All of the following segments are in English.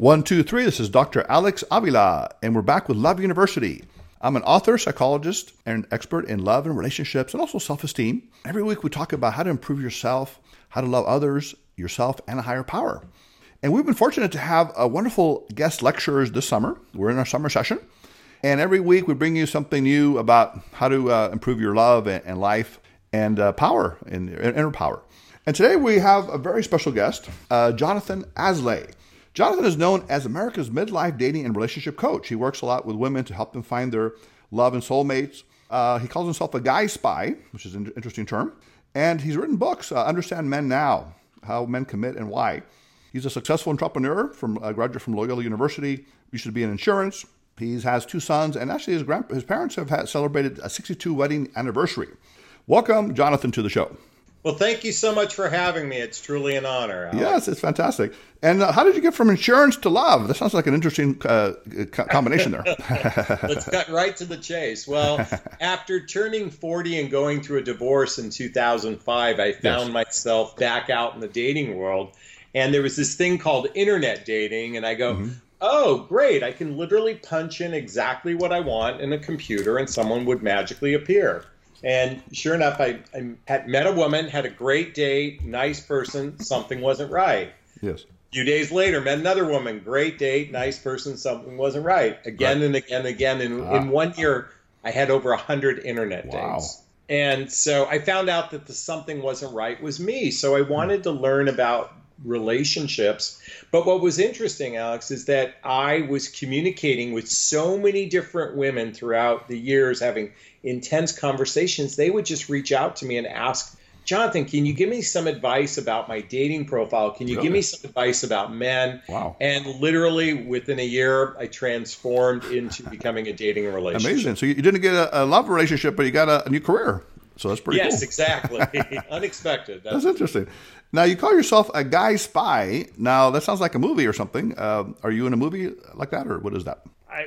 One, two, three. This is Dr. Alex Avila, and we're back with Love University. I'm an author, psychologist, and expert in love and relationships, and also self-esteem. Every week we talk about how to improve yourself, how to love others, yourself, and a higher power. And we've been fortunate to have wonderful guest lecturers this summer. We're in our summer session. And every week we bring you something new about how to improve your love and life and power and inner power. And today we have a very special guest, Jonathan Aslay. Jonathan is known as America's midlife dating and relationship coach. He works a lot with women to help them find their love and soulmates. He calls himself a guy spy, which is an interesting term. And he's written books, Understand Men Now, How Men Commit and Why. He's a successful entrepreneur a graduate from Loyola University. Used to be in insurance. He has two sons, and actually his parents have celebrated a 62 wedding anniversary. Welcome, Jonathan, to the show. Well, thank you so much for having me. It's truly an honor, Alex. Yes, it's fantastic. And how did you get from insurance to love? That sounds like an interesting combination there. Let's cut right to the chase. Well, after turning 40 and going through a divorce in 2005, I found myself back out in the dating world. And there was this thing called internet dating. And I go, oh, great. I can literally punch in exactly what I want in a computer and someone would magically appear. And sure enough, I had met a woman, had a great date, nice person, something wasn't right. Yes. A few days later, met another woman, great date, nice person, something wasn't right. Again and again and again. And in 1 year, I had over 100 internet dates. And so I found out that the something wasn't right was me. So I wanted to learn about relationships. But what was interesting, Alex, is that I was communicating with so many different women throughout the years, having intense conversations. They would just reach out to me and ask, Jonathan, can you give me some advice about my dating profile? Can you give me some advice about men? Wow. And literally within a year, I transformed into becoming a dating relationship. Amazing. So you didn't get a love relationship, but you got a new career. So that's pretty cool. Yes, exactly. Unexpected. That's interesting. Now, you call yourself a guy spy. Now, that sounds like a movie or something. Are you in a movie like that, or what is that?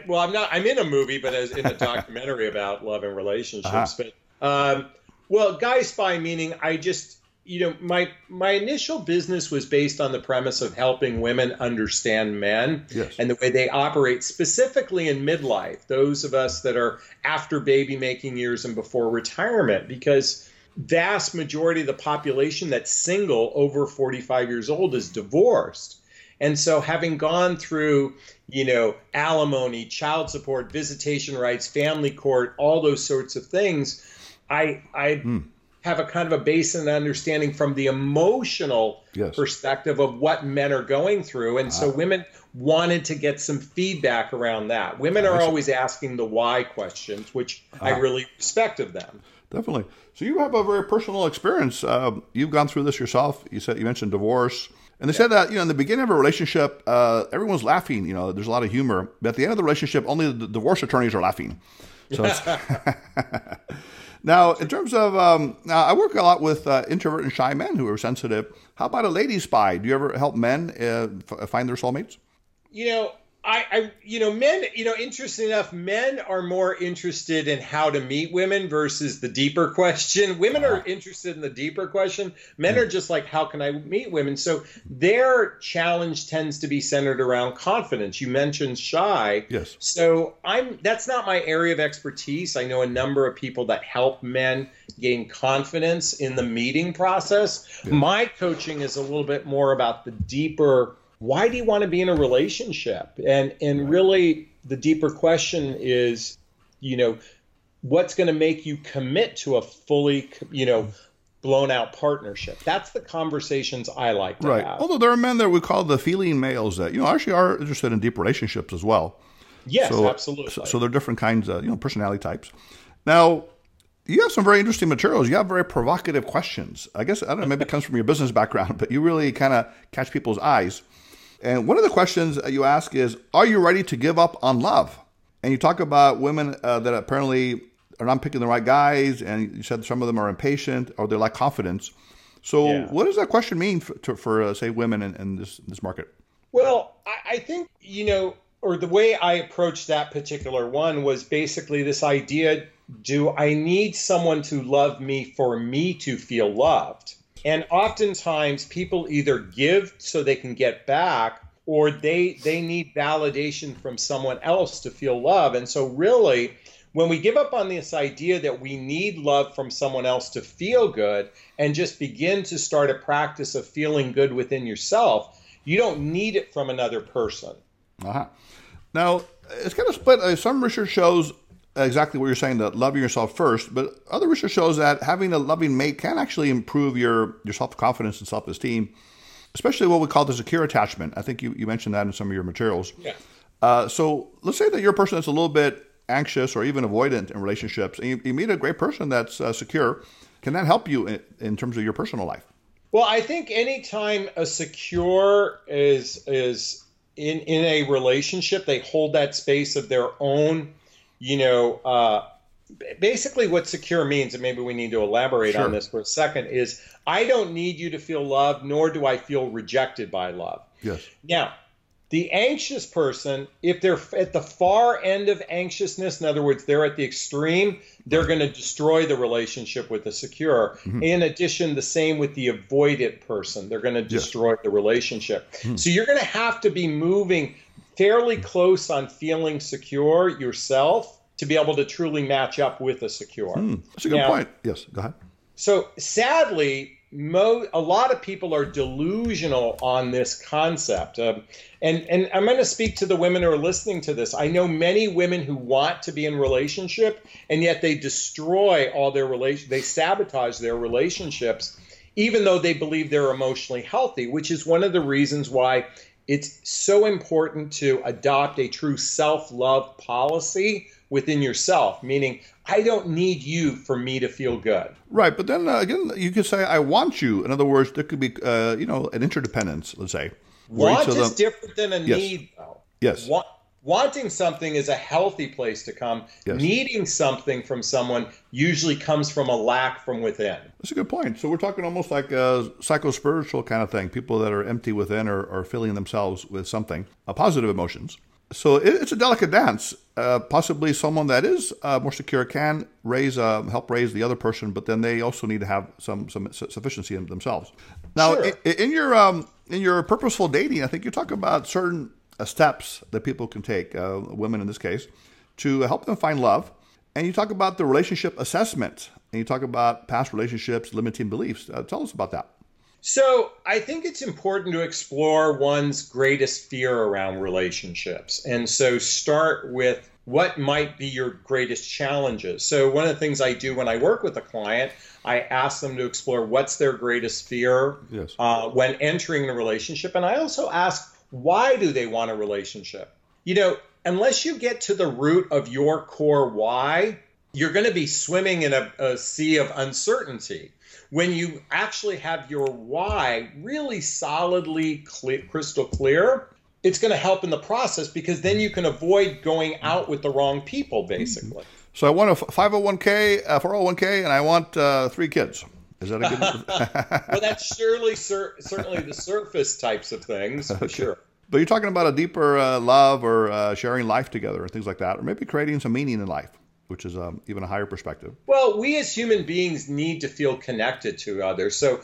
I'm in a movie, but as in a documentary about love and relationships. But, guy spy meaning I just, my initial business was based on the premise of helping women understand men and the way they operate, specifically in midlife, those of us that are after baby making years and before retirement, because vast majority of the population that's single over 45 years old is divorced. And so having gone through, alimony, child support, visitation rights, family court, all those sorts of things, I have a kind of a base and understanding from the emotional perspective of what men are going through. And so women wanted to get some feedback around that. Women are always asking the why questions, which I really respect of them. Definitely. So you have a very personal experience. You've gone through this yourself. You mentioned divorce. And they said that, in the beginning of a relationship, everyone's laughing. There's a lot of humor. But at the end of the relationship, only the divorce attorneys are laughing. So Now, in terms of, I work a lot with introvert and shy men who are sensitive. How about a lady spy? Do you ever help men find their soulmates? Men, interesting enough, men are more interested in how to meet women versus the deeper question. Women are interested in the deeper question. Men are just like, how can I meet women? So their challenge tends to be centered around confidence. You mentioned shy. Yes. So that's not my area of expertise. I know a number of people that help men gain confidence in the meeting process. Yeah. My coaching is a little bit more about the deeper, why do you want to be in a relationship? And really the deeper question is, what's going to make you commit to a fully, blown out partnership? That's the conversations I like to have. Although there are men that we call the feeling males that, actually are interested in deep relationships as well. Yes, absolutely. So there are different kinds of, personality types. Now, you have some very interesting materials. You have very provocative questions. I guess, I don't know, maybe it comes from your business background, but you really kind of catch people's eyes. And one of the questions you ask is, are you ready to give up on love? And you talk about women that apparently are not picking the right guys, and you said some of them are impatient or they lack confidence. So what does that question mean for say, women in this market? Well, I think, or the way I approached that particular one was basically this idea, do I need someone to love me for me to feel loved? And oftentimes people either give so they can get back, or they need validation from someone else to feel love. And so really, when we give up on this idea that we need love from someone else to feel good and just begin to start a practice of feeling good within yourself, you don't need it from another person. Uh-huh. Now, it's kind of split. Some research shows exactly what you're saying, that loving yourself first, but other research shows that having a loving mate can actually improve your self-confidence and self-esteem, especially what we call the secure attachment. I think you mentioned that in some of your materials. Yeah. So let's say that you're a person that's a little bit anxious or even avoidant in relationships, and you meet a great person that's secure. Can that help you in terms of your personal life? Well, I think anytime a secure is in a relationship, they hold that space of their own, basically what secure means, and maybe we need to elaborate on this for a second, is I don't need you to feel loved, nor do I feel rejected by love. Yes. Now, the anxious person, if they're at the far end of anxiousness, in other words, they're at the extreme, they're going to destroy the relationship with the secure. Mm-hmm. In addition, the same with the avoidant person. They're going to destroy the relationship. Mm-hmm. So you're going to have to be moving fairly close on feeling secure yourself to be able to truly match up with a secure. That's a good point. Yes, go ahead. So sadly, a lot of people are delusional on this concept. And I'm going to speak to the women who are listening to this. I know many women who want to be in relationship, and yet they destroy all their they sabotage their relationships, even though they believe they're emotionally healthy, which is one of the reasons why it's so important to adopt a true self-love policy within yourself, meaning I don't need you for me to feel good. Right, but then again, you could say I want you. In other words, there could be an interdependence. Let's say want is different than a need, though. Yes. Wanting something is a healthy place to come. Yes. Needing something from someone usually comes from a lack from within. That's a good point. So we're talking almost like a psycho-spiritual kind of thing. People that are empty within or filling themselves with something, positive emotions. So it's a delicate dance. Possibly someone that is more secure can help raise the other person, but then they also need to have some sufficiency in themselves. Now, sure. in your purposeful dating, I think you talk about certain steps that people can take, women in this case, to help them find love. And you talk about the relationship assessment, and you talk about past relationships, limiting beliefs. Tell us about that. So I think it's important to explore one's greatest fear around relationships. And so start with what might be your greatest challenges. So one of the things I do when I work with a client, I ask them to explore what's their greatest fear when entering the relationship. And I also ask, why do they want a relationship? Unless you get to the root of your core why, you're going to be swimming in a sea of uncertainty. When you actually have your why really solidly crystal clear, it's going to help in the process, because then you can avoid going out with the wrong people, basically. So I want a 501k, 401k, and I want 3 kids. Is that a good one? Well, that's certainly the surface types of things, for sure. But you're talking about a deeper love or sharing life together and things like that, or maybe creating some meaning in life, which is even a higher perspective. Well, we as human beings need to feel connected to others. So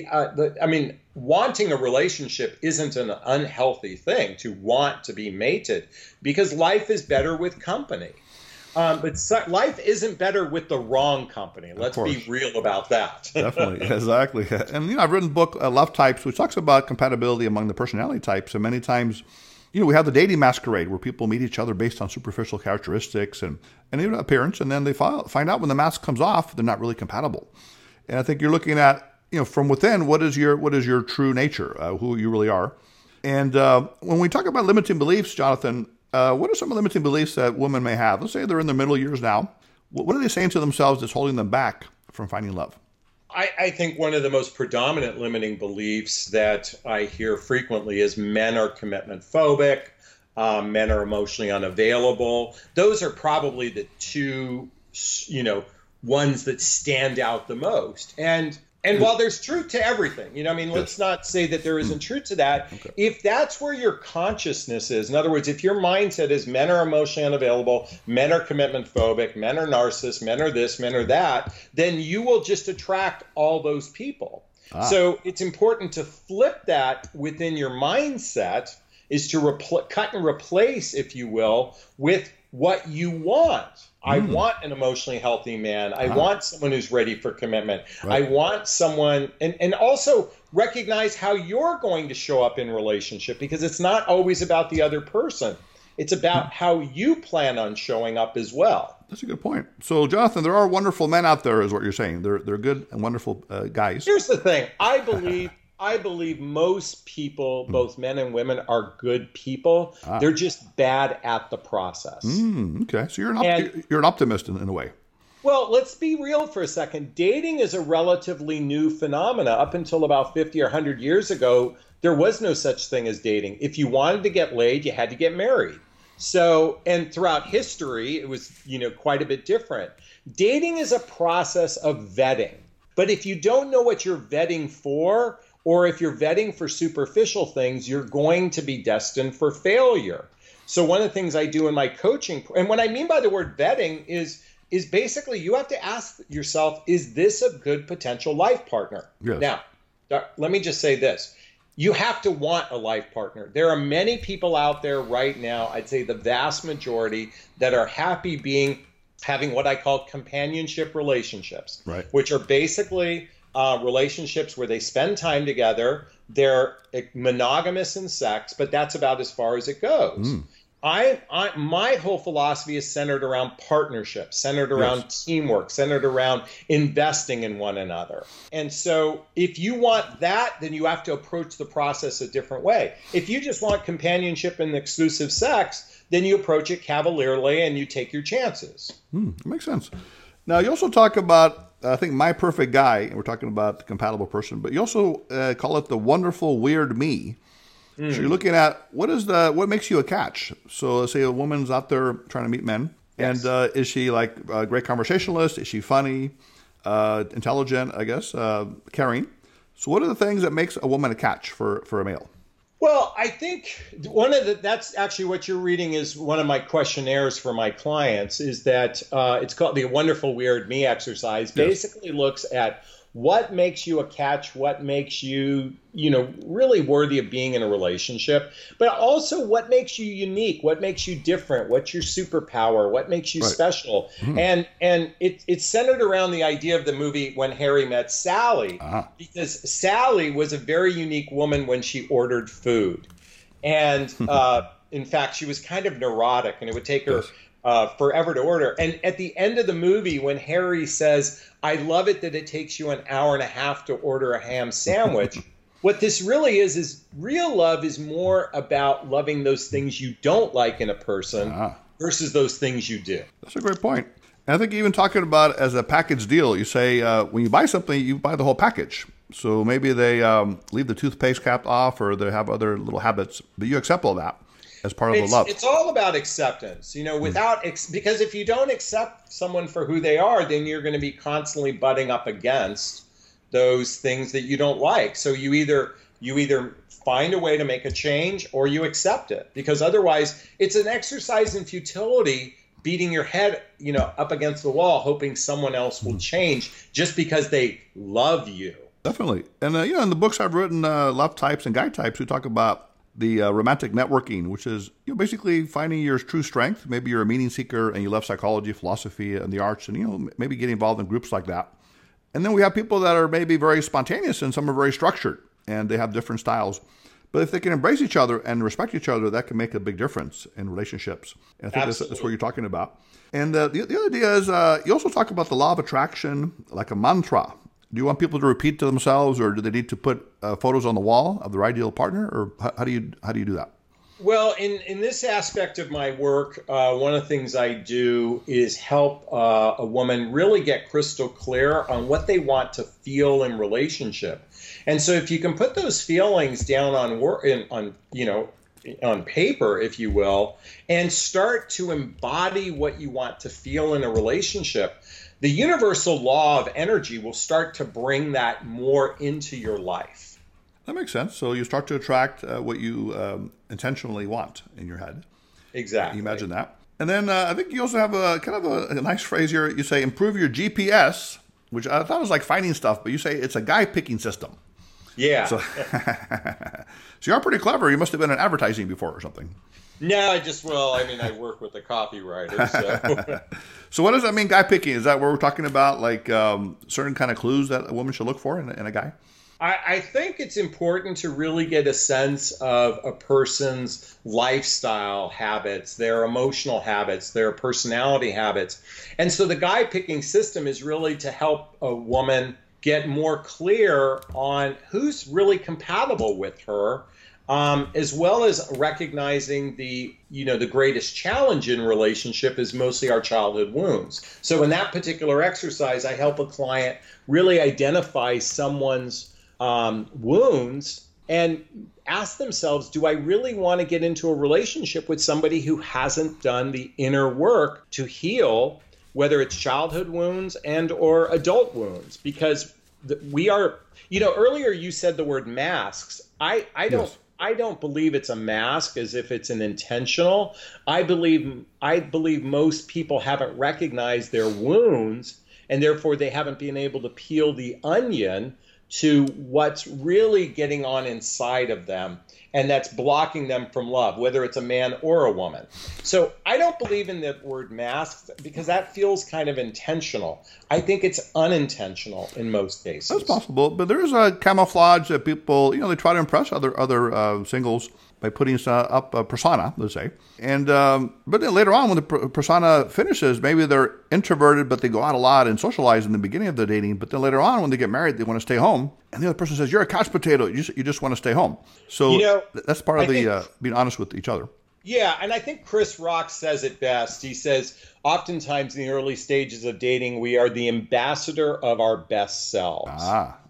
wanting a relationship isn't an unhealthy thing, to want to be mated, because life is better with company. But life isn't better with the wrong company. Let's be real about that. Definitely, exactly. And I've written a book, Love Types, which talks about compatibility among the personality types. And many times, we have the dating masquerade where people meet each other based on superficial characteristics and even appearance, and then they find out when the mask comes off, they're not really compatible. And I think you're looking at, from within, what is your true nature, who you really are. And when we talk about limiting beliefs, Jonathan, what are some limiting beliefs that women may have? Let's say they're in their middle years now. What are they saying to themselves that's holding them back from finding love? I think one of the most predominant limiting beliefs that I hear frequently is men are commitment phobic, men are emotionally unavailable. Those are probably the two, ones that stand out the most. And while there's truth to everything, let's not say that there isn't truth to that. Okay. If that's where your consciousness is, in other words, if your mindset is men are emotionally unavailable, men are commitment phobic, men are narcissists, men are this, men are that, then you will just attract all those people. So it's important to flip that within your mindset is to cut and replace, if you will, with what you want. I want an emotionally healthy man. I want someone who's ready for commitment. Right. I want someone, and also recognize how you're going to show up in relationship, because it's not always about the other person. It's about how you plan on showing up as well. That's a good point. So, Jonathan, there are wonderful men out there, is what you're saying. They're good and wonderful guys. Here's the thing. I believe most people, both men and women, are good people. They're just bad at the process. Okay. So you're an optimist in a way. Well, let's be real for a second. Dating is a relatively new phenomena. Up until about 50 or 100 years ago, there was no such thing as dating. If you wanted to get laid, you had to get married. So, and throughout history, it was, quite a bit different. Dating is a process of vetting. But if you don't know what you're vetting for, or if you're vetting for superficial things, you're going to be destined for failure. So one of the things I do in my coaching, and what I mean by the word vetting is basically you have to ask yourself, is this a good potential life partner? Yes. Now, let me just say this. You have to want a life partner. There are many people out there right now, I'd say the vast majority, that are happy having what I call companionship relationships, right, which are basically relationships where they spend time together. They're monogamous in sex, but that's about as far as it goes. My whole philosophy is centered around partnership, centered around teamwork, centered around investing in one another. And so if you want that, then you have to approach the process a different way. If you just want companionship and exclusive sex, then you approach it cavalierly and you take your chances. That makes sense. Now, you also talk about, I think, My Perfect Guy, and we're talking about the compatible person, but you also call it the wonderful weird me. So you're looking at what makes you a catch. So let's say a woman's out there trying to meet men, and is she like a great conversationalist? Is she funny, intelligent, I guess, caring? So what are the things that makes a woman a catch for a male? Well, I think that's actually what you're reading is one of my questionnaires for my clients, is that it's called the Wonderful Weird Me exercise. Basically looks at what makes you a catch, what makes you, really worthy of being in a relationship, but also what makes you unique, what makes you different, what's your superpower, what makes you special. And it's centered around the idea of the movie When Harry Met Sally, because Sally was a very unique woman when she ordered food. And in fact, she was kind of neurotic, and it would take her forever to order. And at the end of the movie, when Harry says, I love it that it takes you an hour and a half to order a ham sandwich, what this really is real love is more about loving those things you don't like in a person versus those things you do. That's a great point. And I think even talking about it as a package deal, you say when you buy something, you buy the whole package. So maybe they leave the toothpaste cap off, or they have other little habits, but you accept all that as part of the love. It's all about acceptance, because if you don't accept someone for who they are, then you're going to be constantly butting up against those things that you don't like. So you either find a way to make a change or you accept it, because otherwise it's an exercise in futility, beating your head, up against the wall, hoping someone else will change just because they love you. Definitely. And, in the books I've written, Love Types and Guy Types, we talk about the romantic networking, which is basically finding your true strength. Maybe you're a meaning seeker and you love psychology, philosophy, and the arts, and maybe get involved in groups like that. And then we have people that are maybe very spontaneous, and some are very structured, and they have different styles. But if they can embrace each other and respect each other, that can make a big difference in relationships. And I think that's what you're talking about. And the other idea is you also talk about the law of attraction like a mantra. Do you want people to repeat to themselves, or do they need to put photos on the wall of their ideal partner, or how do you do that? Well, in this aspect of my work, one of the things I do is help a woman really get crystal clear on what they want to feel in relationship. And so if you can put those feelings down on paper, if you will, and start to embody what you want to feel in a relationship, the universal law of energy will start to bring that more into your life. That makes sense. So you start to attract what you intentionally want in your head. Exactly. You imagine that. And then I think you also have a nice phrase here. You say, improve your GPS, which I thought was like finding stuff, but you say it's a guy picking system. Yeah. So, so you're pretty clever. You must have been in advertising before or something. No, I work with a copywriter. So, so what does that mean, guy picking? Is that where we're talking about like certain kind of clues that a woman should look for in a guy? I think it's important to really get a sense of a person's lifestyle habits, their emotional habits, their personality habits. And so the guy picking system is really to help a woman get more clear on who's really compatible with her, as well as recognizing the greatest challenge in relationship is mostly our childhood wounds. So in that particular exercise, I help a client really identify someone's wounds and ask themselves, do I really want to get into a relationship with somebody who hasn't done the inner work to heal, whether it's childhood wounds and or adult wounds? Because we are, earlier you said the word masks. I don't believe it's a mask as if it's an intentional. I believe most people haven't recognized their wounds, and therefore they haven't been able to peel the onion to what's really getting on inside of them, and that's blocking them from love, whether it's a man or a woman. So I don't believe in the word masks because that feels kind of intentional. I think it's unintentional in most cases. That's possible, but there is a camouflage that people, they try to impress other singles by putting up a persona, let's say. And but then later on, when the persona finishes, maybe they're introverted, but they go out a lot and socialize in the beginning of the dating. But then later on, when they get married, they want to stay home. And the other person says, "You're a couch potato. You just want to stay home." So that's part of being honest with each other. Yeah, and I think Chris Rock says it best. He says, oftentimes in the early stages of dating, we are the ambassador of our best selves.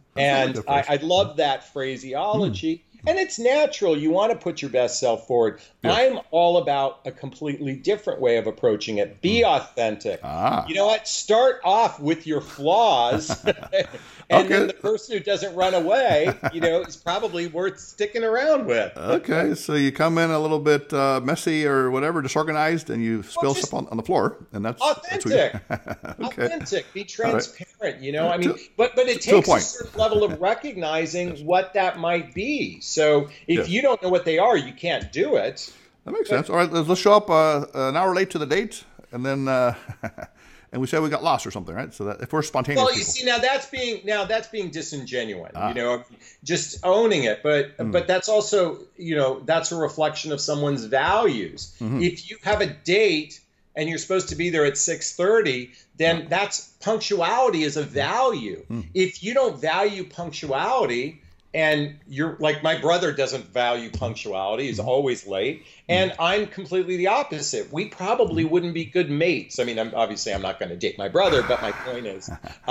And I love that phraseology. And it's natural. You want to put your best self forward. Yeah. I'm all about a completely different way of approaching it. Be authentic. You know what? Start off with your flaws. And then the person who doesn't run away, is probably worth sticking around with. Okay. So you come in a little bit messy or whatever, disorganized, and you spill stuff on the floor. And that's authentic. Authentic. Be transparent. But it takes a certain level of recognizing what that might be. So if you don't know what they are, you can't do it. That makes sense. All right, let's show up an hour late to the date, and then and we say we got lost or something, right? So that if we're spontaneous. Well, you see, now that's being disingenuous. Just owning it. But that's also that's a reflection of someone's values. Mm-hmm. If you have a date and you're supposed to be there at 6:30, then that's punctuality is a value. Mm. If you don't value punctuality, and you're like, my brother doesn't value punctuality. He's always late. And I'm completely the opposite. We probably wouldn't be good mates. I mean, I'm not going to date my brother, but my point is,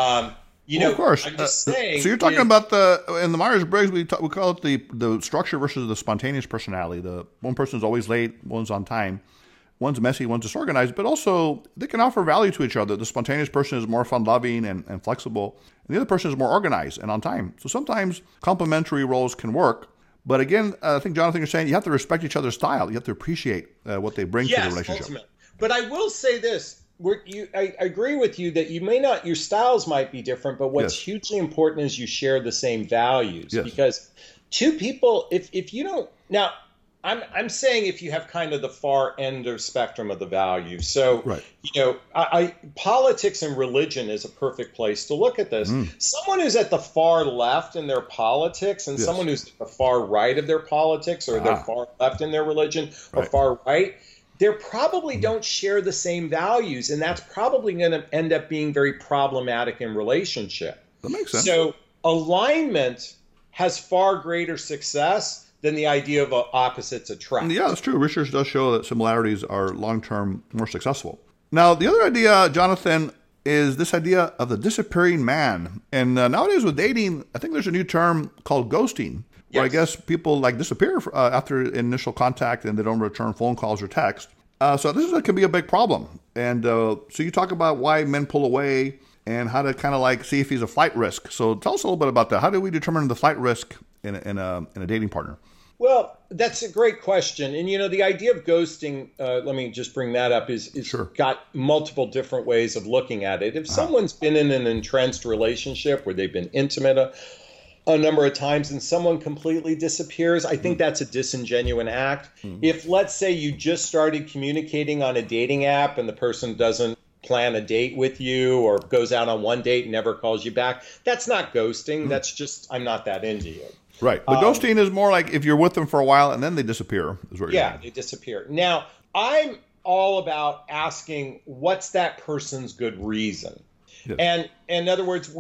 of course. I'm just saying. So you're talking about in the Myers-Briggs, we call it the structure versus the spontaneous personality. The one person's always late, one's on time. One's messy, one's disorganized, but also they can offer value to each other. The spontaneous person is more fun-loving and flexible, and the other person is more organized and on time. So sometimes complementary roles can work. But again, I think, Jonathan, you're saying you have to respect each other's style. You have to appreciate what they bring to the relationship. Ultimately. But I will say this. I agree with you that your styles might be different, but what's hugely important is you share the same values. Yes. Because two people, if you don't... Now, I'm saying if you have kind of the far end of spectrum of the values. So, politics and religion is a perfect place to look at this. Someone who's at the far left in their politics and someone who's at the far right of their politics or they're far left in their religion or far right, they probably don't share the same values. And that's probably going to end up being very problematic in relationship. That makes sense. So alignment has far greater success than the idea of opposites attract. Yeah, that's true. Research does show that similarities are long-term more successful. Now, the other idea, Jonathan, is this idea of the disappearing man. And nowadays with dating, I think there's a new term called ghosting, where I guess people disappear after initial contact and they don't return phone calls or text. So this can be a big problem. And so you talk about why men pull away and how to kind of see if he's a flight risk. So tell us a little bit about that. How do we determine the flight risk in a dating partner? Well, that's a great question. And, the idea of ghosting, let me just bring that up, is got multiple different ways of looking at it. If someone's been in an entrenched relationship where they've been intimate a number of times and someone completely disappears, I think that's a disingenuous act. If, let's say, you just started communicating on a dating app and the person doesn't plan a date with you or goes out on one date and never calls you back, that's not ghosting. That's just, I'm not that into you. Right. But ghosting is more like if you're with them for a while and then they disappear. Is what you're saying. They disappear. Now, I'm all about asking, what's that person's good reason? Yes. And in other words,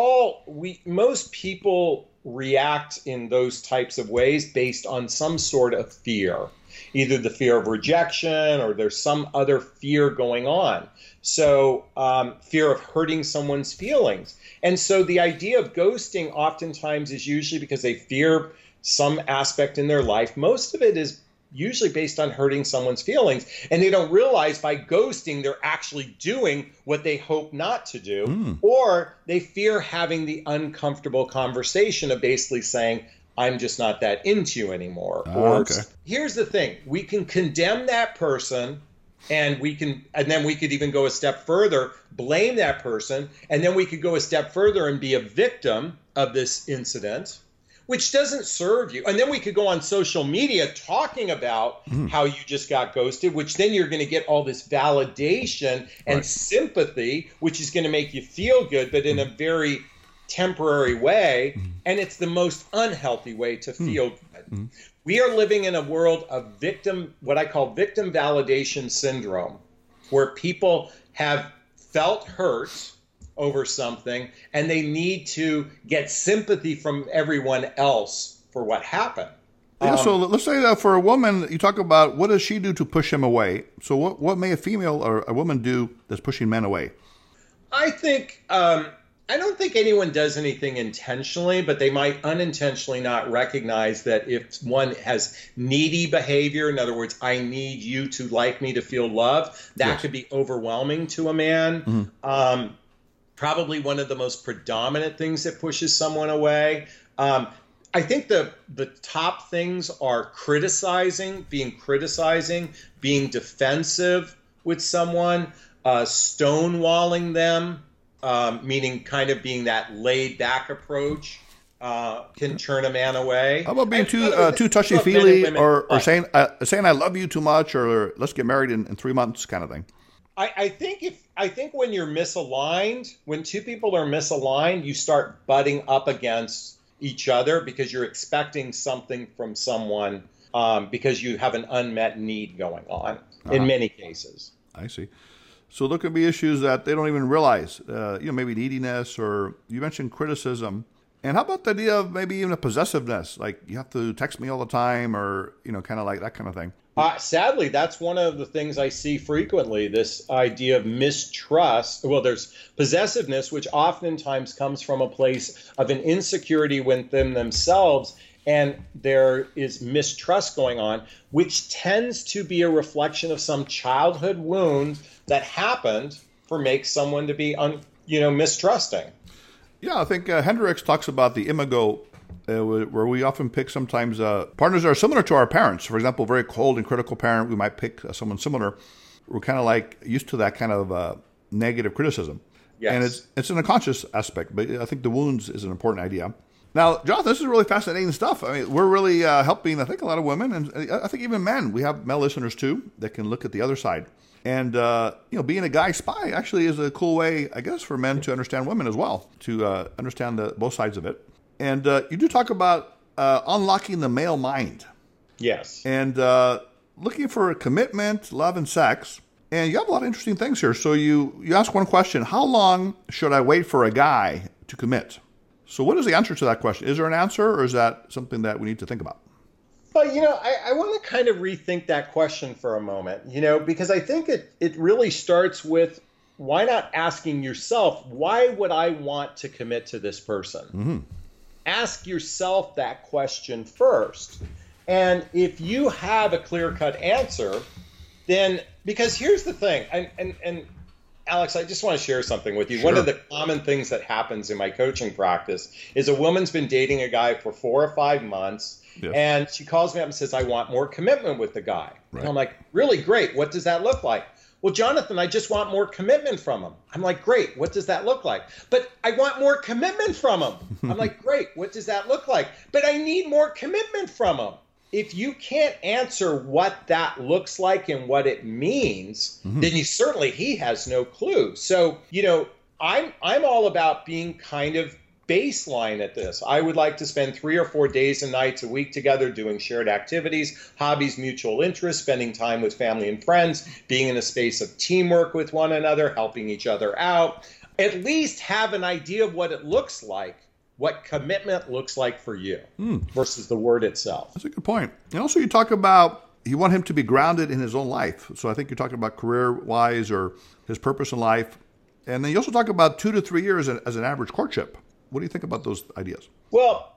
most people react in those types of ways based on some sort of fear, either the fear of rejection or there's some other fear going on. So fear of hurting someone's feelings. And so the idea of ghosting oftentimes is usually because they fear some aspect in their life. Most of it is usually based on hurting someone's feelings. And they don't realize by ghosting, they're actually doing what they hope not to do. Or they fear having the uncomfortable conversation of basically saying, I'm just not that into you anymore. Here's the thing. We can condemn that person and then we could even go a step further, blame that person. And then we could go a step further and be a victim of this incident, which doesn't serve you. And then we could go on social media talking about how you just got ghosted, which then you're going to get all this validation and sympathy, which is going to make you feel good, but in a very temporary way. And it's the most unhealthy way to feel good. We are living in a world of what I call victim validation syndrome, where people have felt hurt over something, and they need to get sympathy from everyone else for what happened. So let's say that for a woman, you talk about what does she do to push him away? So what may a female or a woman do that's pushing men away? I think I don't think anyone does anything intentionally, but they might unintentionally not recognize that if one has needy behavior, in other words, I need you to like me to feel love, that could be overwhelming to a man. Probably one of the most predominant things that pushes someone away. I think the top things are being defensive with someone, stonewalling them, meaning kind of being that laid back approach, can turn a man away. How about being too touchy-feely or saying I love you too much, or let's get married in 3 months kind of thing? I think when you're misaligned, when two people are misaligned, you start butting up against each other because you're expecting something from someone because you have an unmet need going on in many cases. I see. So there could be issues that they don't even realize, maybe neediness, or you mentioned criticism. And how about the idea of maybe even a possessiveness, like you have to text me all the time, or, kind of like that kind of thing? Sadly, that's one of the things I see frequently, this idea of mistrust. Well, there's possessiveness, which oftentimes comes from a place of an insecurity within themselves, and there is mistrust going on, which tends to be a reflection of some childhood wound that happened makes someone to be mistrusting. Yeah, I think Hendricks talks about the imago, where we often pick sometimes partners that are similar to our parents. For example, a very cold and critical parent, we might pick someone similar. We're kind of like used to that kind of negative criticism. Yes. And it's an unconscious aspect, but I think the wounds is an important idea. Now, Jonathan, this is really fascinating stuff. I mean, we're really helping, I think, a lot of women, and I think even men. We have male listeners, too, that can look at the other side. And, being a guy spy actually is a cool way, I guess, for men to understand women as well, to understand both sides of it. And you do talk about unlocking the male mind. Yes. And looking for commitment, love, and sex. And you have a lot of interesting things here. So you ask one question: how long should I wait for a guy to commit? So what is the answer to that question? Is there an answer, or is that something that we need to think about? Well, I want to kind of rethink that question for a moment, because I think it really starts with, why not asking yourself, why would I want to commit to this person? Mm-hmm. Ask yourself that question first. And if you have a clear-cut answer, then, because here's the thing, and Alex, I just want to share something with you. Sure. One of the common things that happens in my coaching practice is a woman's been dating a guy for 4 or 5 months, yes, and she calls me up and says, I want more commitment with the guy. Right. And I'm like, really? Great. What does that look like? Well, Jonathan, I just want more commitment from him. I'm like, great. What does that look like? But I want more commitment from him. I'm like, great. What does that look like? But I need more commitment from him. If you can't answer what that looks like and what it means, then he has no clue. So, I'm all about being kind of baseline at this. I would like to spend 3 or 4 days and nights a week together doing shared activities, hobbies, mutual interests, spending time with family and friends, being in a space of teamwork with one another, helping each other out. At least have an idea of what it looks like, what commitment looks like for you versus the word itself. That's a good point. And also you talk about you want him to be grounded in his own life. So I think you're talking about career-wise or his purpose in life. And then you also talk about 2 to 3 years as an average courtship. What do you think about those ideas? Well,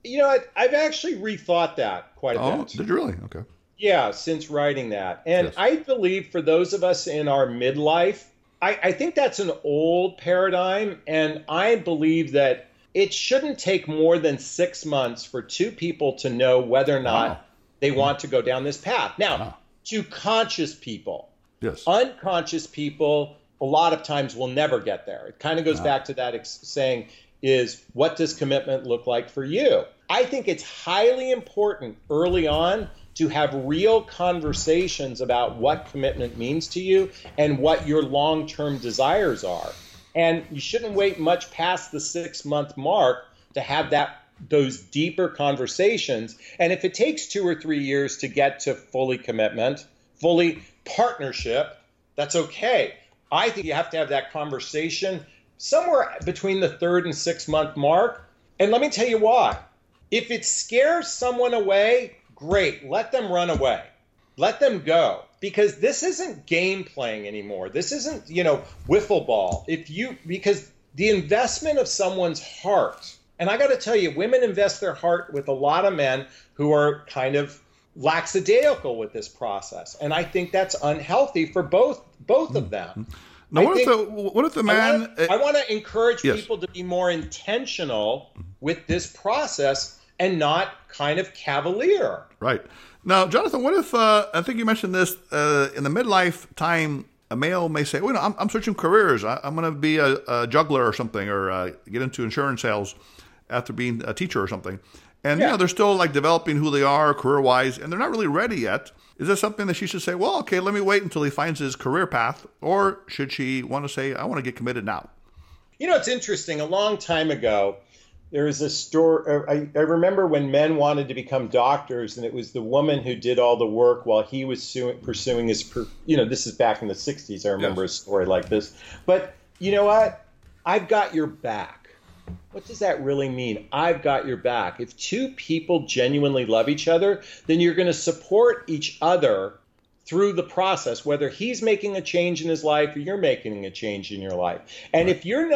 I've actually rethought that quite a bit. Oh, did you really? Okay. Yeah, since writing that. And Yes. I believe for those of us in our midlife, I think that's an old paradigm. And I believe that it shouldn't take more than 6 months for two people to know whether or not they want to go down this path. Now, to conscious people, Yes. unconscious people, a lot of times will never get there. It kind of goes back to that saying, is what does commitment look like for you? I think it's highly important early on to have real conversations about what commitment means to you and what your long-term desires are. And you shouldn't wait much past the 6-month mark to have those deeper conversations. And if it takes 2 or 3 years to get to fully commitment, fully partnership, that's okay. I think you have to have that conversation somewhere between the 3rd and 6-month mark. And let me tell you why. If it scares someone away, great. Let them run away. Let them go. Because this isn't game playing anymore. This isn't, wiffle ball. Because the investment of someone's heart, and I got to tell you, women invest their heart with a lot of men who are kind of lackadaisical with this process. And I think that's unhealthy for both of them. Now, what if the man? I want to encourage Yes. people to be more intentional with this process and not kind of cavalier. Right. Now, Jonathan, what if, I think you mentioned this, in the midlife time, a male may say, well, I'm switching careers. I'm going to be a juggler or something, or get into insurance sales after being a teacher or something. And, they're still like developing who they are career-wise, and they're not really ready yet. Is that something that she should say, well, okay, let me wait until he finds his career path? Or should she want to say, I want to get committed now? It's interesting. A long time ago, there was a story. I remember when men wanted to become doctors, and it was the woman who did all the work while he was pursuing his, this is back in the 60s. I remember a story like this. But you know what? I've got your back. What does that really mean? I've got your back. If two people genuinely love each other, then you're going to support each other through the process, whether he's making a change in his life or you're making a change in your life. And if you're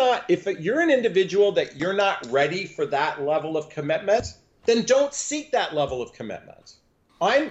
an individual that you're not ready for that level of commitment, then don't seek that level of commitment. I'm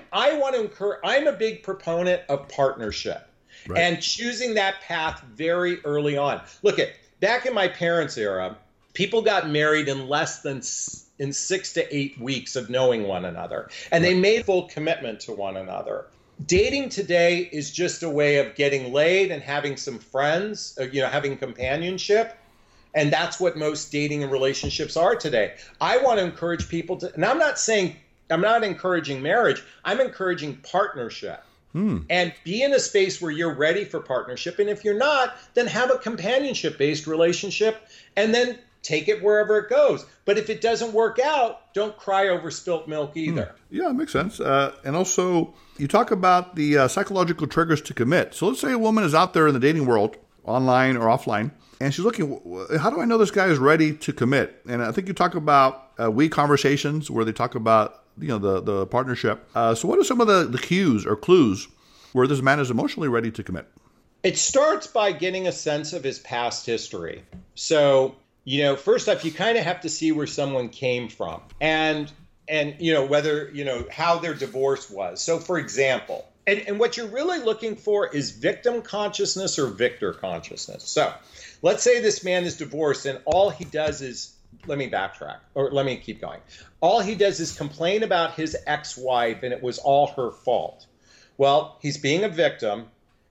a big proponent of partnership and choosing that path very early on. Look back in my parents' era, people got married in less than in 6 to 8 weeks of knowing one another, and they made full commitment to one another. Dating today is just a way of getting laid and having some friends, having companionship. And that's what most dating and relationships are today. I want to encourage people to, and I'm not encouraging marriage. I'm encouraging partnership. And be in a space where you're ready for partnership. And if you're not, then have a companionship-based relationship and then take it wherever it goes. But if it doesn't work out, don't cry over spilt milk either. Yeah, it makes sense. And also, you talk about the psychological triggers to commit. So let's say a woman is out there in the dating world, online or offline, and she's looking, how do I know this guy is ready to commit? And I think you talk about we conversations where they talk about the partnership. So what are some of the cues or clues where this man is emotionally ready to commit? It starts by getting a sense of his past history. So, first off, you kind of have to see where someone came from and whether, how their divorce was. So, for example, and what you're really looking for is victim consciousness or victor consciousness. So let's say this man is divorced and all he does is, let me backtrack, or let me keep going. All he does is complain about his ex-wife and it was all her fault. Well, he's being a victim.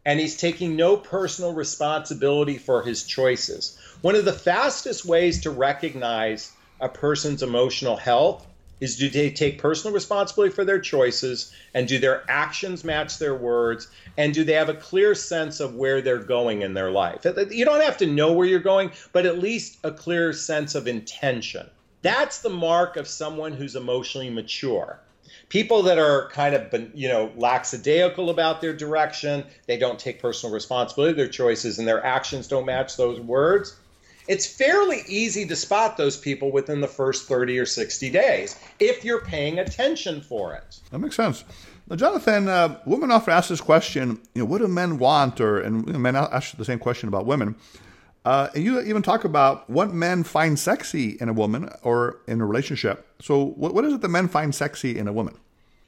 and he's taking no personal responsibility for his choices. One of the fastest ways to recognize a person's emotional health is, do they take personal responsibility for their choices, and do their actions match their words, and do they have a clear sense of where they're going in their life? You don't have to know where you're going, but at least a clear sense of intention. That's the mark of someone who's emotionally mature. People that are kind of, lackadaisical about their direction, they don't take personal responsibility for their choices, and their actions don't match those words. It's fairly easy to spot those people within the first 30 or 60 days if you're paying attention for it. That makes sense. Now, Jonathan, women often ask this question, what do men want? And men ask the same question about women. And you even talk about what men find sexy in a woman or in a relationship. So what is it that men find sexy in a woman?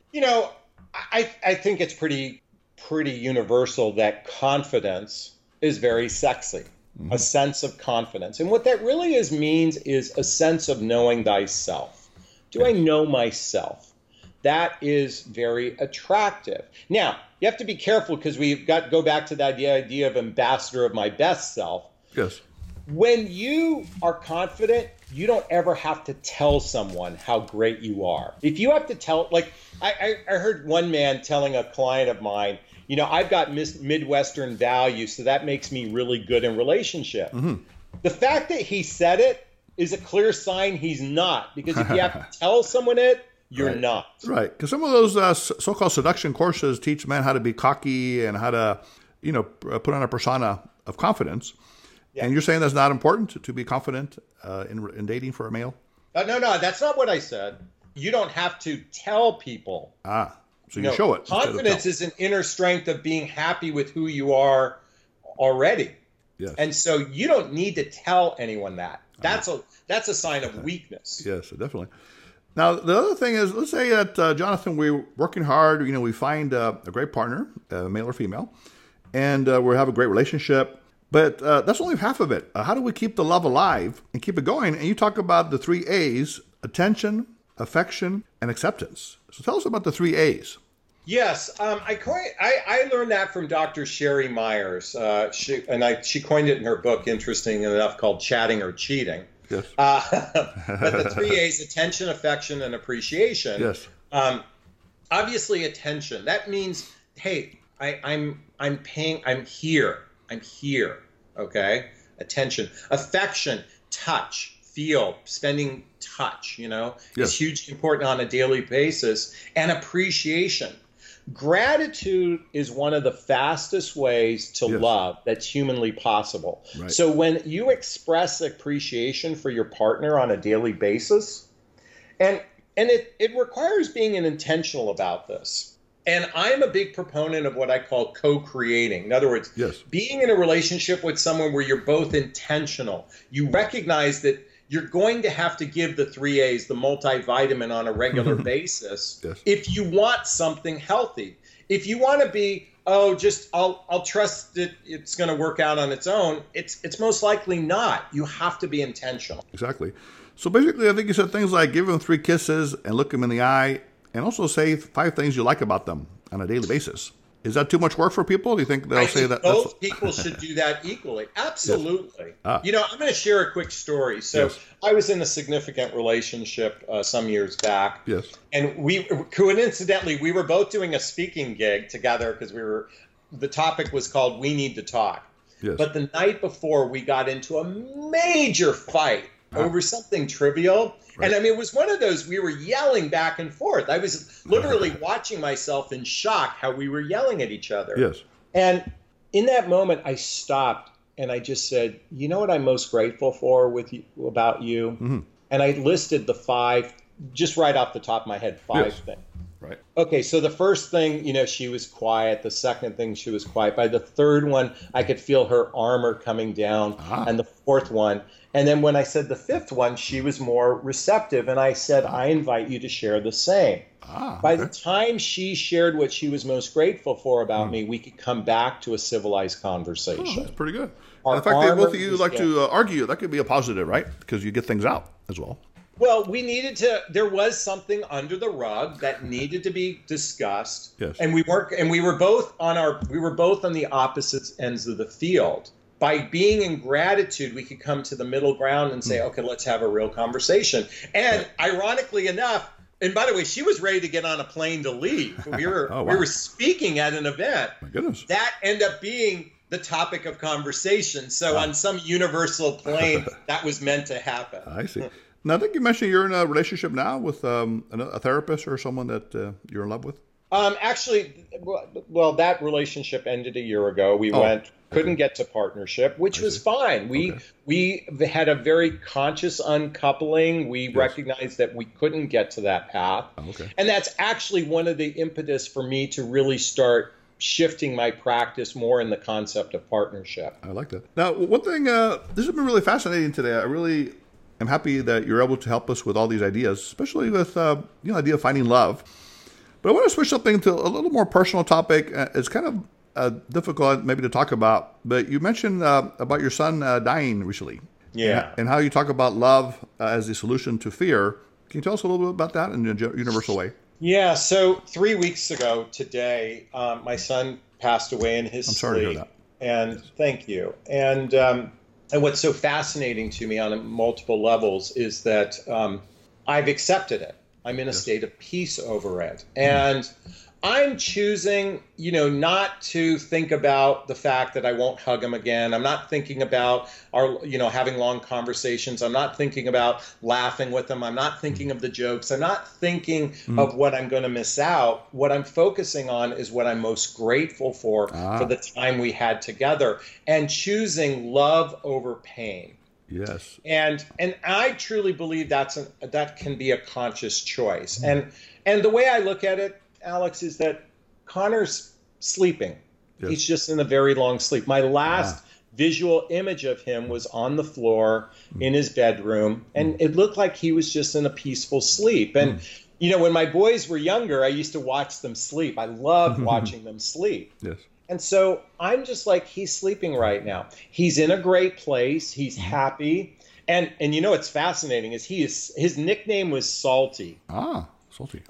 I think it's pretty universal that confidence is very sexy. Mm-hmm. A sense of confidence. And what that really means is a sense of knowing thyself. Do I know myself? That is very attractive. Now, you have to be careful, because we've got to go back to that idea of ambassador of my best self. Yes. When you are confident, you don't ever have to tell someone how great you are. If you have to tell, like I heard one man telling a client of mine, I've got Midwestern values, so that makes me really good in relationship. Mm-hmm. The fact that he said it is a clear sign he's not, because if you have to tell someone it, you're not. Right, because some of those so-called seduction courses teach men how to be cocky and how to, put on a persona of confidence. Yeah. And you're saying that's not important to be confident in dating for a male? No, that's not what I said. You don't have to tell people. So you show it. Confidence is an inner strength of being happy with who you are already. Yes. And so you don't need to tell anyone that. That's a sign of weakness. Yes, definitely. Now, the other thing is, let's say that, Jonathan, we're working hard. We find a great partner, male or female, and we have a great relationship. But that's only half of it. How do we keep the love alive and keep it going? And you talk about the 3 A's: attention, affection, and acceptance. So tell us about the 3 A's. Yes, I learned that from Dr. Sherry Myers. She coined it in her book, interesting enough, called Chatting or Cheating. Yes. But the 3 A's: attention, affection, and appreciation. Yes. Obviously, attention. That means, hey, I'm here. I'm here. Okay. Attention. Affection. Touch. Feel. Spending touch. Is hugely important on a daily basis. And appreciation. Gratitude is one of the fastest ways to love that's humanly possible. Right. So when you express appreciation for your partner on a daily basis, and it requires being intentional about this. And I'm a big proponent of what I call co-creating. In other words, being in a relationship with someone where you're both intentional. You recognize that you're going to have to give the 3 A's, the multivitamin, on a regular basis if you want something healthy. If you want to be, I'll trust that it's going to work out on its own, it's most likely not. You have to be intentional. Exactly. So basically, I think you said things like give them 3 kisses and look them in the eye, and also say 5 things you like about them on a daily basis. Is that too much work for people? Do you think they'll say that? Both people should do that equally. Absolutely. Yes. I'm going to share a quick story. So I was in a significant relationship some years back. Yes. And coincidentally, we were both doing a speaking gig together because the topic was called We Need to Talk. Yes. But the night before, we got into a major fight over something trivial. Right. And it was one of those, we were yelling back and forth. I was literally watching myself in shock how we were yelling at each other. Yes. And in that moment, I stopped and I just said, you know what I'm most grateful for about you? Mm-hmm. And I listed the 5, just right off the top of my head, 5 things. Right. Okay, so the first thing, she was quiet. The second thing, she was quiet. By the third one, I could feel her armor coming down. And the fourth one. And then when I said the 5th one, she was more receptive. And I said, I invite you to share the same. By the time she shared what she was most grateful for about me, we could come back to a civilized conversation. That's pretty good. In fact, both of you like to argue. That could be a positive, right? Because you get things out as well. Well, there was something under the rug that needed to be discussed. Yes. And we were both on the opposite ends of the field. By being in gratitude, we could come to the middle ground and say, okay, let's have a real conversation. And ironically enough, and by the way, she was ready to get on a plane to leave. We were Oh, wow. we were speaking at an event. My goodness. That ended up being the topic of conversation. So on some universal plane, that was meant to happen. I see. Now, I think you mentioned you're in a relationship now with a therapist or someone that you're in love with. Actually, well, that relationship ended a year ago. We couldn't get to partnership, which was fine. We had a very conscious uncoupling. We recognized that we couldn't get to that path. And that's actually one of the impetus for me to really start shifting my practice more in the concept of partnership. I like that. Now, one thing, this has been really fascinating today. I really am happy that you're able to help us with all these ideas, especially with the idea of finding love. But I want to switch something to a little more personal topic. It's kind of difficult maybe to talk about, but you mentioned about your son dying recently. Yeah. And how you talk about love as the solution to fear. Can you tell us a little bit about that in a universal way? Yeah. So 3 weeks ago today, my son passed away in his sleep. I'm sorry to hear that. And thank you. And what's so fascinating to me on multiple levels is that I've accepted it. I'm in a state of peace over it. And I'm choosing, not to think about the fact that I won't hug him again. I'm not thinking about having long conversations. I'm not thinking about laughing with him. I'm not thinking of the jokes. I'm not thinking of what I'm going to miss out. What I'm focusing on is what I'm most grateful for the time we had together, and choosing love over pain. Yes. And I truly believe that can be a conscious choice. And the way I look at it, Alex, is that Connor's sleeping. Yes. He's just in a very long sleep. My last visual image of him was on the floor in his bedroom, and it looked like he was just in a peaceful sleep. And when my boys were younger, I used to watch them sleep. I loved watching them sleep. Yes. And so I'm just like, he's sleeping right now. He's in a great place. He's happy. And what's fascinating is his nickname was Salty. Salty.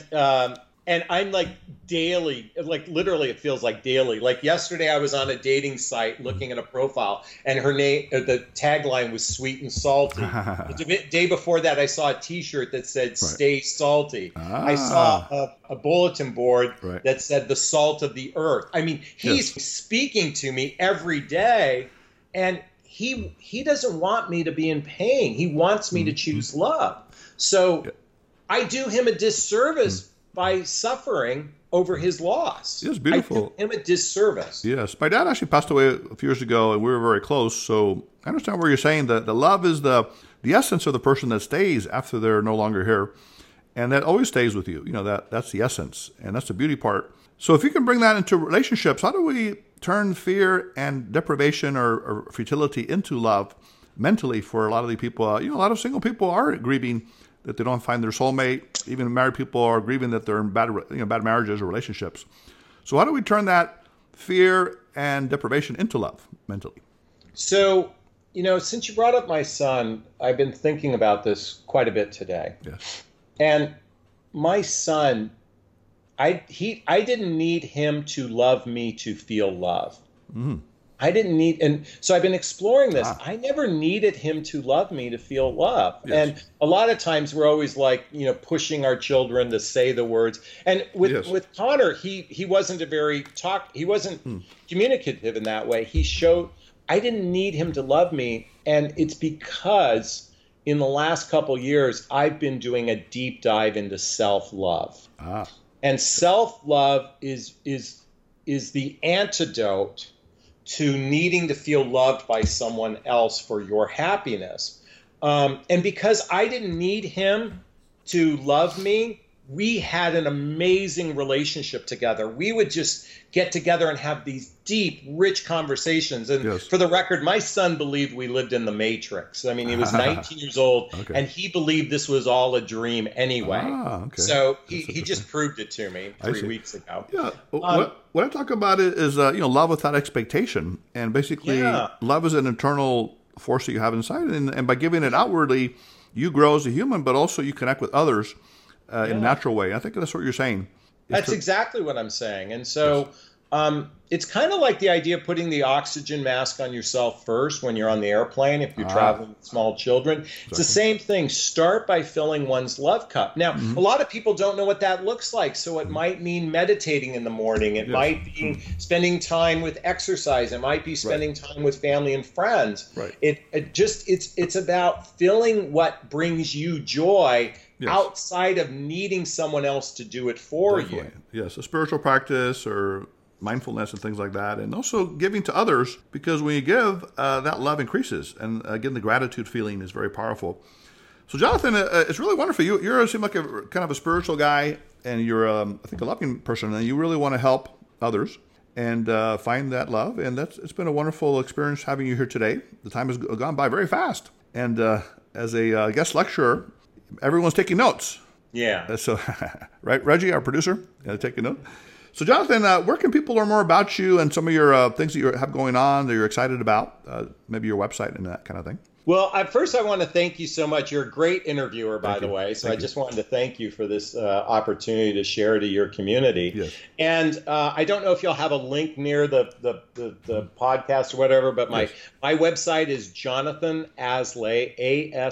And I'm like daily, like literally it feels like daily. Like yesterday I was on a dating site looking at a profile, and her name, the tagline was Sweet and Salty. The day before that I saw a t-shirt that said Stay Salty. I saw a bulletin board that said the salt of the earth. I mean, he's speaking to me every day, and he doesn't want me to be in pain. He wants me to choose love. So I do him a disservice by suffering over his loss. Yes, beautiful. I do him a disservice. Yes. My dad actually passed away a few years ago, and we were very close. So I understand what you're saying, that the love is the essence of the person that stays after they're no longer here. And that always stays with you. That's the essence. And that's the beauty part. So if you can bring that into relationships, how do we turn fear and deprivation or futility into love mentally for a lot of the people? A lot of single people are grieving that they don't find their soulmate. Even married people are grieving that they're in bad marriages or relationships. So how do we turn that fear and deprivation into love mentally? So, since you brought up my son, I've been thinking about this quite a bit today. Yes. And my son, I didn't need him to love me to feel love. I didn't need, and so I've been exploring this. I never needed him to love me to feel love. Yes. And a lot of times we're always like, pushing our children to say the words. And with Connor, he wasn't he wasn't communicative in that way. He showed, I didn't need him to love me. And it's because in the last couple years, I've been doing a deep dive into self-love. And self-love is the antidote to needing to feel loved by someone else for your happiness. And because I didn't need him to love me, we had an amazing relationship together. We would just get together and have these deep, rich conversations. And for the record, my son believed we lived in the Matrix. I mean, he was 19 years old, and he believed this was all a dream anyway. So he just proved it to me 3 weeks ago. Yeah. What I talk about is love without expectation. And basically, love is an internal force that you have inside. And by giving it outwardly, you grow as a human, but also you connect with others in a natural way. I think that's what you're saying. That's exactly what I'm saying. And so it's kind of like the idea of putting the oxygen mask on yourself first when you're on the airplane, if you're traveling with small children. Exactly. It's the same thing. Start by filling one's love cup. Now, a lot of people don't know what that looks like. So it might mean meditating in the morning. It might be spending time with exercise. It might be spending time with family and friends. Right. It's about filling what brings you joy outside of needing someone else to do it for you. Yes, a spiritual practice or mindfulness and things like that, and also giving to others, because when you give, that love increases, and again, the gratitude feeling is very powerful. So, Jonathan, it's really wonderful. You seem like a kind of a spiritual guy, and you're, I think, a loving person, and you really want to help others and find that love. And it's been a wonderful experience having you here today. The time has gone by very fast, and as a guest lecturer, everyone's taking notes. Yeah. So, right, Reggie, our producer, taking notes. So, Jonathan, where can people learn more about you and some of your things that you have going on that you're excited about? Maybe your website and that kind of thing. Well, first, I want to thank you so much. You're a great interviewer, by the way. So I just wanted to thank you for this opportunity to share to your community. Yes. And I don't know if you'll have a link near the podcast or whatever, but my website is JonathanAslay,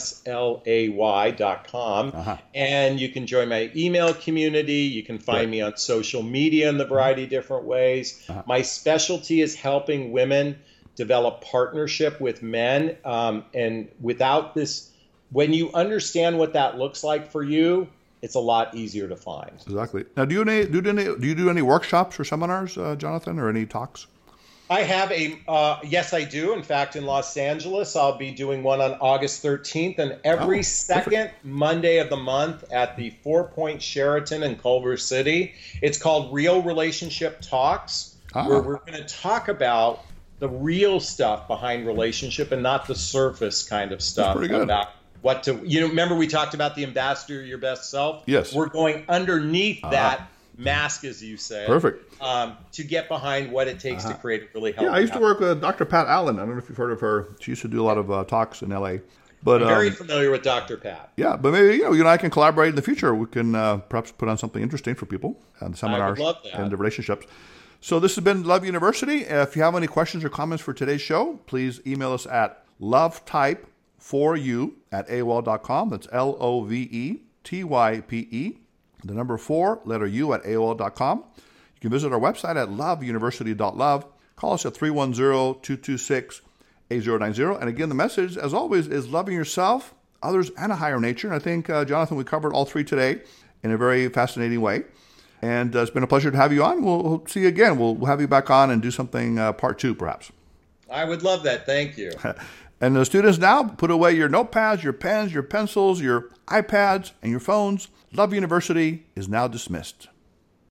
ASLAY.com. And you can join my email community. You can find me on social media in the variety of different ways. My specialty is helping women develop partnership with men. And without this, when you understand what that looks like for you, it's a lot easier to find. Exactly. Now, do you do any workshops or seminars, Jonathan, or any talks? I have yes, I do. In fact, in Los Angeles, I'll be doing one on August 13th, and every second Monday of the month at the 4 Point Sheraton in Culver City. It's called Real Relationship Talks, where we're going to talk about the real stuff behind relationship and not the surface kind of stuff. That's pretty good. About what to, remember we talked about the ambassador of your best self? Yes. We're going underneath that mask, as you say. Perfect. To get behind what it takes to create a really healthy. Yeah, I used to work with Dr. Pat Allen. I don't know if you've heard of her. She used to do a lot of talks in LA. But I'm very familiar with Dr. Pat. Yeah, but maybe you and I can collaborate in the future. We can perhaps put on something interesting for people and seminars and the relationships. So this has been Love University. If you have any questions or comments for today's show, please email us at lovetype4u@aol.com. That's LOVETYPE, the number 4, letter U at AOL.com. You can visit our website at loveuniversity.love. Call us at 310-226-8090. And again, the message, as always, is loving yourself, others, and a higher nature. And I think, Jonathan, we covered all three today in a very fascinating way. And it's been a pleasure to have you on. We'll see you again. We'll have you back on and do something part 2, perhaps. I would love that. Thank you. And the students now, put away your notepads, your pens, your pencils, your iPads, and your phones. Love University is now dismissed.